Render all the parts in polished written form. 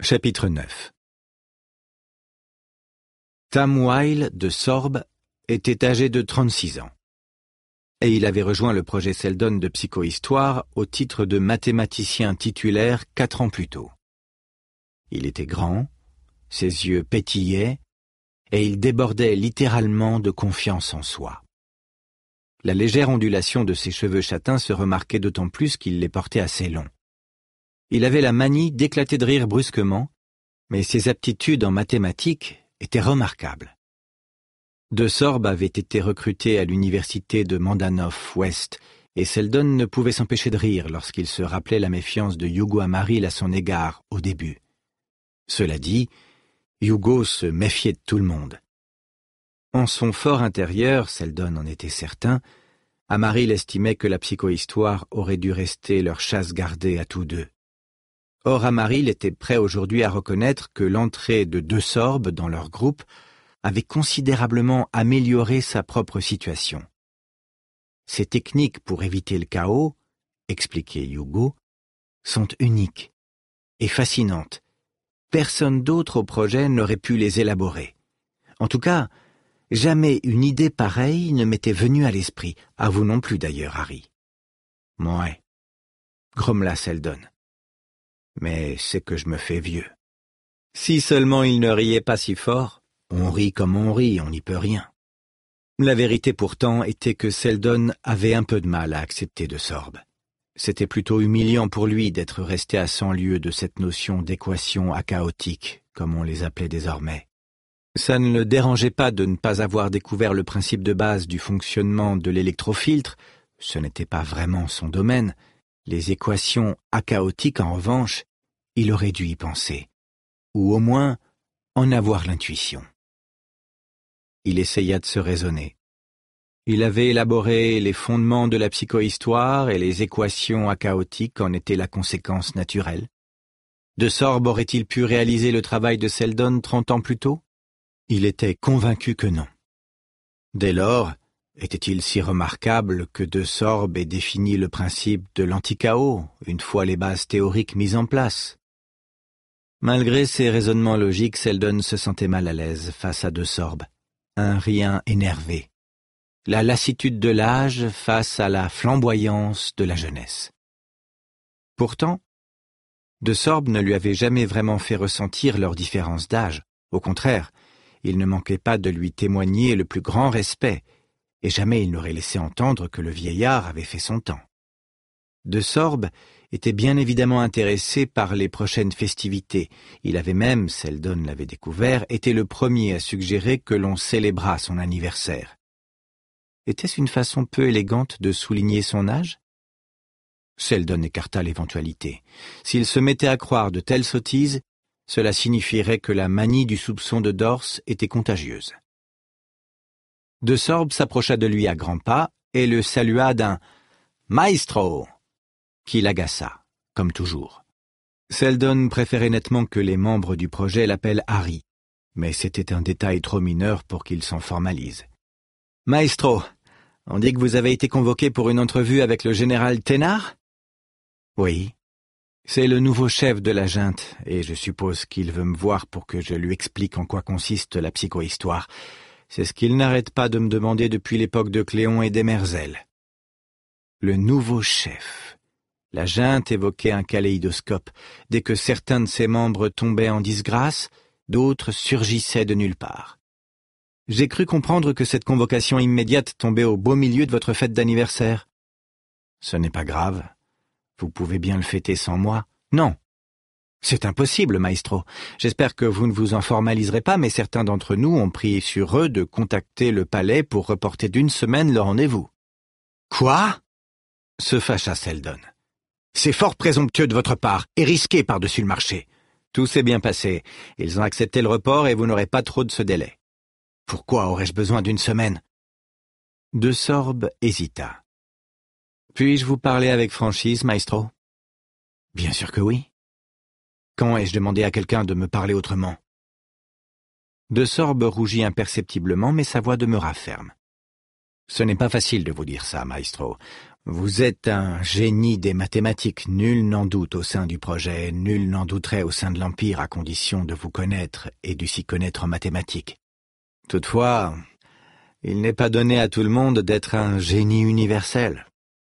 Chapitre 9. Tam Weil de Sorbe était âgé de 36 ans. Et il avait rejoint le projet Seldon de psychohistoire au titre de mathématicien titulaire 4 ans plus tôt. Il était grand, ses yeux pétillaient, et il débordait littéralement de confiance en soi. La légère ondulation de ses cheveux châtains se remarquait d'autant plus qu'il les portait assez longs. Il avait la manie d'éclater de rire brusquement, mais ses aptitudes en mathématiques étaient remarquables. De Sorbe avait été recruté à l'université de Mandanov West, et Seldon ne pouvait s'empêcher de rire lorsqu'il se rappelait la méfiance de Hugo Amaril à son égard au début. Cela dit, Hugo se méfiait de tout le monde. En son fort intérieur, Seldon en était certain, Amaril estimait que la psychohistoire aurait dû rester leur chasse gardée à tous deux. Or Amaril était prêt aujourd'hui à reconnaître que l'entrée de Sorbe dans leur groupe avait considérablement amélioré sa propre situation. Ces techniques pour éviter le chaos, expliquait Hugo, sont uniques et fascinantes. Personne d'autre au projet n'aurait pu les élaborer. En tout cas, jamais une idée pareille ne m'était venue à l'esprit, à vous non plus d'ailleurs, Harry. Ouais, grommela Seldon. Mais c'est que je me fais vieux. Si seulement il ne riait pas si fort. On rit comme on rit, on n'y peut rien. La vérité pourtant était que Seldon avait un peu de mal à accepter de Sorbe. C'était plutôt humiliant pour lui d'être resté à 100 lieues de cette notion d'équation achaotique, comme on les appelait désormais. Ça ne le dérangeait pas de ne pas avoir découvert le principe de base du fonctionnement de l'électrofiltre, ce n'était pas vraiment son domaine. Les équations achaotiques, en revanche, il aurait dû y penser, ou au moins en avoir l'intuition. Il essaya de se raisonner. Il avait élaboré les fondements de la psychohistoire et les équations achaotiques en étaient la conséquence naturelle. De Sorbe aurait-il pu réaliser le travail de Seldon 30 ans plus tôt? Il était convaincu que non. Dès lors, était-il si remarquable que de Sorbe ait défini le principe de l'anti-chaos, une fois les bases théoriques mises en place? Malgré ses raisonnements logiques, Seldon se sentait mal à l'aise face à de Sorbe. Un rien énervé. La lassitude de l'âge face à la flamboyance de la jeunesse. Pourtant, de Sorbe ne lui avait jamais vraiment fait ressentir leur différence d'âge. Au contraire, il ne manquait pas de lui témoigner le plus grand respect, et jamais il n'aurait laissé entendre que le vieillard avait fait son temps. De Sorbe était bien évidemment intéressé par les prochaines festivités. Il avait même, Seldon l'avait découvert, été le premier à suggérer que l'on célébrât son anniversaire. Était-ce une façon peu élégante de souligner son âge? Seldon écarta l'éventualité. S'il se mettait à croire de telles sottises, cela signifierait que la manie du soupçon de Dors était contagieuse. De Sorbe s'approcha de lui à grands pas et le salua d'un « Maestro !» qui l'agaça, comme toujours. Seldon préférait nettement que les membres du projet l'appellent Harry, mais c'était un détail trop mineur pour qu'il s'en formalise. « Maestro, on dit que vous avez été convoqué pour une entrevue avec le général Thénard ?»« Oui. C'est le nouveau chef de la junte, et je suppose qu'il veut me voir pour que je lui explique en quoi consiste la psychohistoire. C'est ce qu'il n'arrête pas de me demander depuis l'époque de Cléon et d'Emerzel. » Le nouveau chef. La junte évoquait un kaléidoscope. Dès que certains de ses membres tombaient en disgrâce, d'autres surgissaient de nulle part. J'ai cru comprendre que cette convocation immédiate tombait au beau milieu de votre fête d'anniversaire. Ce n'est pas grave. Vous pouvez bien le fêter sans moi. Non. C'est impossible, maestro. J'espère que vous ne vous en formaliserez pas, mais certains d'entre nous ont pris sur eux de contacter le palais pour reporter d'1 semaine le rendez-vous. Quoi? Se fâcha Seldon. C'est fort présomptueux de votre part, et risqué par-dessus le marché. Tout s'est bien passé. Ils ont accepté le report et vous n'aurez pas trop de ce délai. Pourquoi aurais-je besoin d'1 semaine? De Sorbe hésita. Puis-je vous parler avec franchise, maestro? Bien sûr que oui. Quand ai-je demandé à quelqu'un de me parler autrement? De Sorbe rougit imperceptiblement, mais sa voix demeura ferme. Ce n'est pas facile de vous dire ça, maestro. Vous êtes un génie des mathématiques, nul n'en doute au sein du projet, nul n'en douterait au sein de l'Empire à condition de vous connaître et de s'y connaître en mathématiques. Toutefois, il n'est pas donné à tout le monde d'être un génie universel.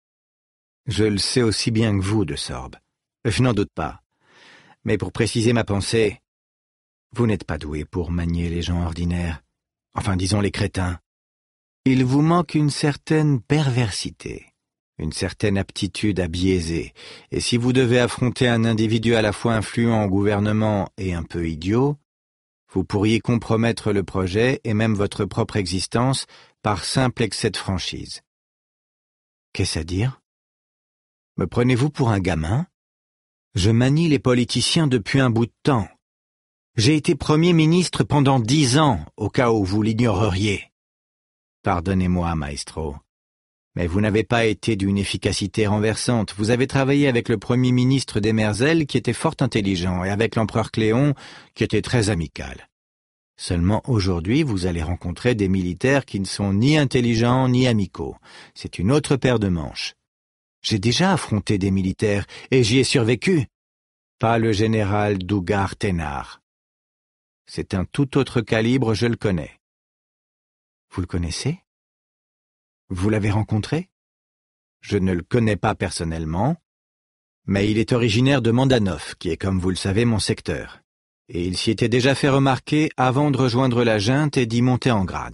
Je le sais aussi bien que vous, de Sorbe. Je n'en doute pas. Mais pour préciser ma pensée, vous n'êtes pas doué pour manier les gens ordinaires. Enfin, disons les crétins. Il vous manque une certaine perversité, une certaine aptitude à biaiser, et si vous devez affronter un individu à la fois influent au gouvernement et un peu idiot, vous pourriez compromettre le projet et même votre propre existence par simple excès de franchise. Qu'est-ce à dire? Me prenez-vous pour un gamin? Je manie les politiciens depuis un bout de temps. J'ai été Premier ministre pendant 10 ans, au cas où vous l'ignoreriez. Pardonnez-moi, maestro, mais vous n'avez pas été d'une efficacité renversante. Vous avez travaillé avec le Premier ministre des Merzel, qui était fort intelligent, et avec l'empereur Cléon, qui était très amical. Seulement aujourd'hui, vous allez rencontrer des militaires qui ne sont ni intelligents ni amicaux. C'est une autre paire de manches. J'ai déjà affronté des militaires, et j'y ai survécu. Pas le général Dougar Thénard. C'est un tout autre calibre, je le connais. Vous le connaissez? Vous l'avez rencontré? Je ne le connais pas personnellement, mais il est originaire de Mandanov, qui est, comme vous le savez, mon secteur. Et il s'y était déjà fait remarquer avant de rejoindre la junte et d'y monter en grade.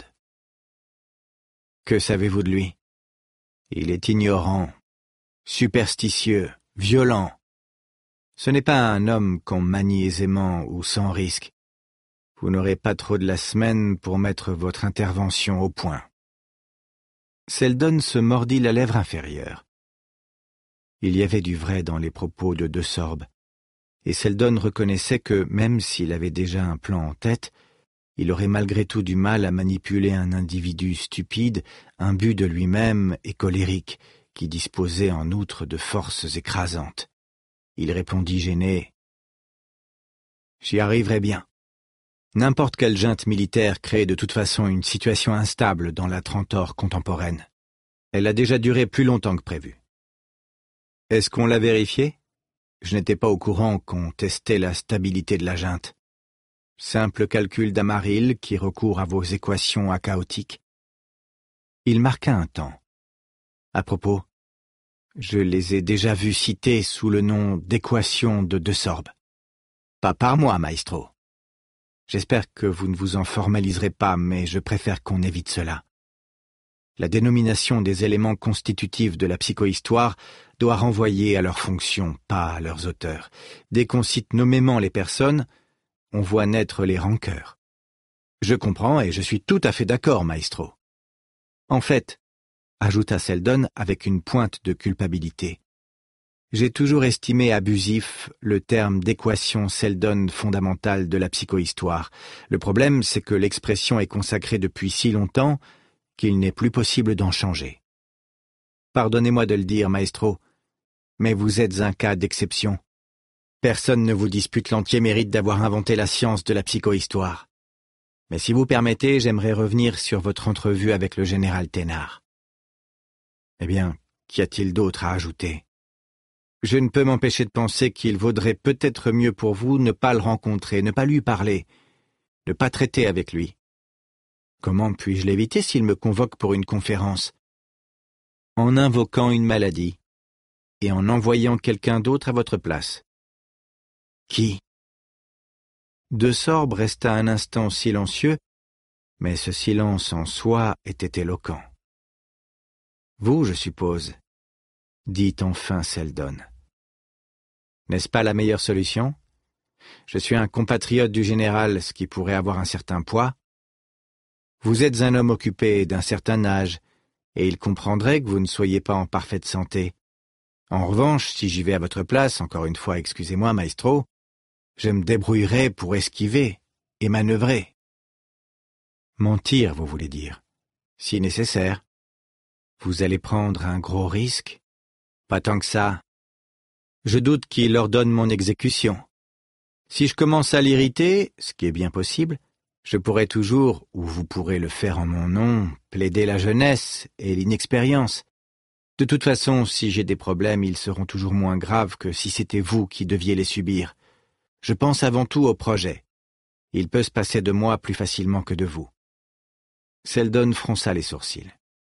Que savez-vous de lui? Il est ignorant, superstitieux, violent. Ce n'est pas un homme qu'on manie aisément ou sans risque. Vous n'aurez pas trop de la semaine pour mettre votre intervention au point. Seldon se mordit la lèvre inférieure. Il y avait du vrai dans les propos de Sorbe, et Seldon reconnaissait que, même s'il avait déjà un plan en tête, il aurait malgré tout du mal à manipuler un individu stupide, imbu de lui-même et colérique, qui disposait en outre de forces écrasantes. Il répondit gêné. « J'y arriverai bien. N'importe quelle junte militaire crée de toute façon une situation instable dans la Trantor contemporaine. Elle a déjà duré plus longtemps que prévu. Est-ce qu'on l'a vérifié? Je n'étais pas au courant qu'on testait la stabilité de la junte. Simple calcul d'Amaril qui recourt à vos équations achaotiques. Il marqua un temps. À propos, je les ai déjà vus cités sous le nom d'équations de Sorbe. Pas par moi, maestro. J'espère que vous ne vous en formaliserez pas, mais je préfère qu'on évite cela. La dénomination des éléments constitutifs de la psychohistoire doit renvoyer à leurs fonctions, pas à leurs auteurs. Dès qu'on cite nommément les personnes, on voit naître les rancœurs. Je comprends et je suis tout à fait d'accord, maestro. En fait, ajouta Seldon avec une pointe de culpabilité, j'ai toujours estimé abusif le terme d'équation Seldon fondamentale de la psychohistoire. Le problème, c'est que l'expression est consacrée depuis si longtemps qu'il n'est plus possible d'en changer. Pardonnez-moi de le dire, maestro, mais vous êtes un cas d'exception. Personne ne vous dispute l'entier mérite d'avoir inventé la science de la psychohistoire. Mais si vous permettez, j'aimerais revenir sur votre entrevue avec le général Thénard. Eh bien, qu'y a-t-il d'autre à ajouter? Je ne peux m'empêcher de penser qu'il vaudrait peut-être mieux pour vous ne pas le rencontrer, ne pas lui parler, ne pas traiter avec lui. Comment puis-je l'éviter s'il me convoque pour une conférence? En invoquant une maladie et en envoyant quelqu'un d'autre à votre place. Qui? De Sorbe resta un instant silencieux, mais ce silence en soi était éloquent. Vous, je suppose, dit enfin Seldon. N'est-ce pas la meilleure solution? Je suis un compatriote du général, ce qui pourrait avoir un certain poids. Vous êtes un homme occupé d'un certain âge, et il comprendrait que vous ne soyez pas en parfaite santé. En revanche, si j'y vais à votre place, encore une fois, excusez-moi, maestro, je me débrouillerai pour esquiver et manœuvrer. Mentir, vous voulez dire, si nécessaire. Vous allez prendre un gros risque? Pas tant que ça. Je doute qu'il ordonne mon exécution. Si je commence à l'irriter, ce qui est bien possible, Je pourrais toujours, ou vous pourrez le faire en mon nom, plaider la jeunesse et l'inexpérience. De toute façon, si j'ai des problèmes, ils seront toujours moins graves que si c'était vous qui deviez les subir. Je pense avant tout au projet. Il peut se passer de moi plus facilement que de vous. Seldon fronça les sourcils.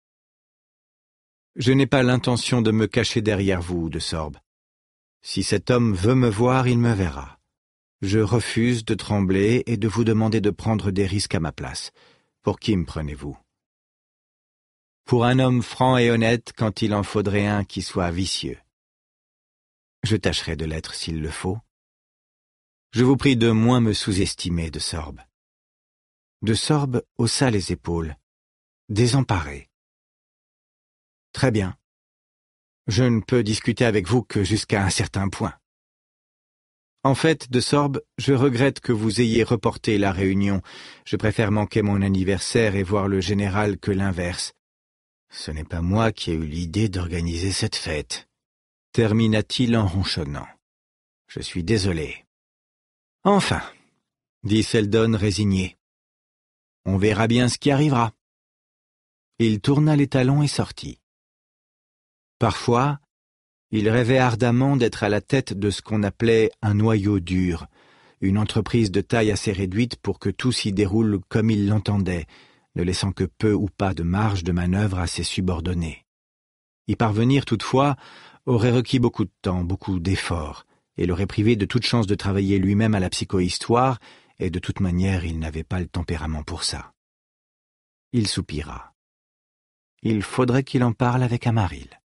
Je n'ai pas l'intention de me cacher derrière vous, de Sorbe. Si cet homme veut me voir, il me verra. Je refuse de trembler et de vous demander de prendre des risques à ma place. Pour qui me prenez-vous? Pour un homme franc et honnête quand il en faudrait un qui soit vicieux. Je tâcherai de l'être s'il le faut. Je vous prie de moins me sous-estimer, de Sorbe. De Sorbe haussa les épaules, désemparé. Très bien. Je ne peux discuter avec vous que jusqu'à un certain point. En fait, de Sorbe, je regrette que vous ayez reporté la réunion. Je préfère manquer mon anniversaire et voir le général que l'inverse. Ce n'est pas moi qui ai eu l'idée d'organiser cette fête, termina-t-il en ronchonnant. Je suis désolé. Enfin, dit Seldon résigné. On verra bien ce qui arrivera. Il tourna les talons et sortit. Parfois, il rêvait ardemment d'être à la tête de ce qu'on appelait un noyau dur, une entreprise de taille assez réduite pour que tout s'y déroule comme il l'entendait, ne laissant que peu ou pas de marge de manœuvre à ses subordonnés. Y parvenir, toutefois, aurait requis beaucoup de temps, beaucoup d'efforts, et l'aurait privé de toute chance de travailler lui-même à la psychohistoire, et de toute manière il n'avait pas le tempérament pour ça. Il soupira. Il faudrait qu'il en parle avec Amaril.